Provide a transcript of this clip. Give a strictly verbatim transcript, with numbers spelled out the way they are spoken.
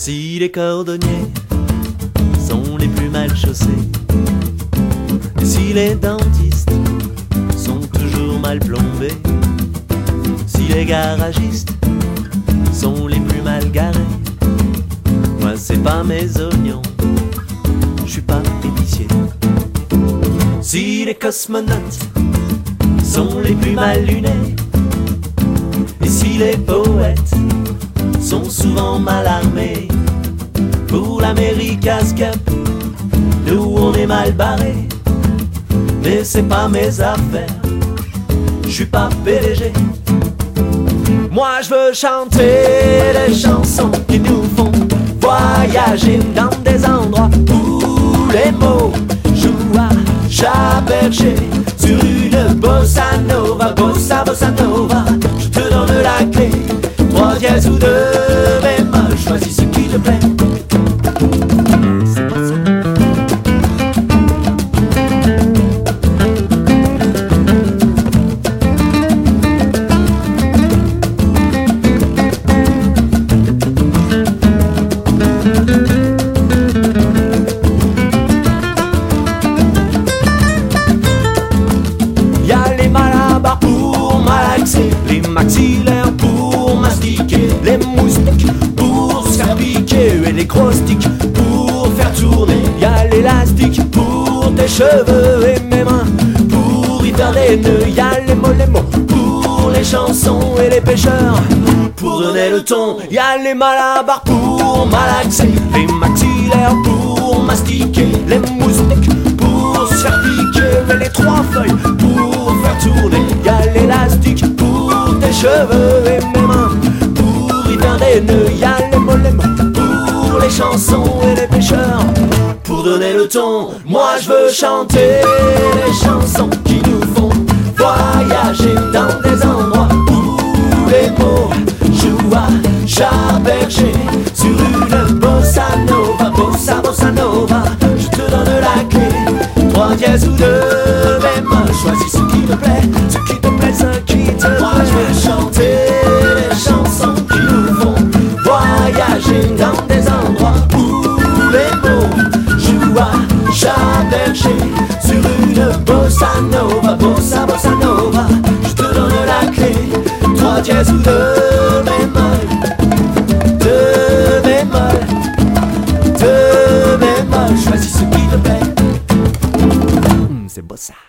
Si les cordonniers sont les plus mal chaussés, si les dentistes sont toujours mal plombés, si les garagistes sont les plus mal garés, moi c'est pas mes oignons, je suis pas épicier. Si les cosmonautes sont les plus mal lunés, et si les poètes sont souvent mal armés, pour l'America's Cup, nous on est mal barrés. Mais c'est pas mes affaires, je suis pas P D G. Moi je veux chanter les chansons qui nous font voyager dans des endroits où les mots jouent à chat berger. Sur une bossa nova, bossa bossa nova, je te donne la clé. Trois dièses ou deux bémol, choisis ce qui te plaît. Les maxillaires pour mastiquer, les moustiques pour se faire piquer, et les gros sticks pour faire tourner. Y'a l'élastique pour tes cheveux et mes mains pour y faire des nœuds. Y'a les mots, les mots pour les chansons et les pêcheurs pour donner le ton. Y'a les malabars pour malaxer, les maxillaires pour mastiquer, les moustiques pour se faire piquer, et les trois feuilles pour faire tourner. Y'a l'élastique pour tes cheveux et mes mains pour y faire des nœuds. Y'a les mots, les mots pour les chansons et les pêcheurs pour donner le ton. Moi je veux chanter les chansons qui nous font voyager dans des endroits où les mots jouent à chat berger. Sur une bossa nova, bossa bossa nova, je te donne la clé. Trois dièses ou deux bémol, choisis ce qui te plaît, ce qui te plaît, ce qui te plaît. Moi je veux chanter les chansons qui nous font voyager dans des endroits où les mots jouent à chat berger. Sur une bossa nova, bossa bossa nova, je te donne la clé. Trois dièses ou deux bémol, deux bémol, deux bémol, choisis ce qui te plaît. Mmh, c'est bossa.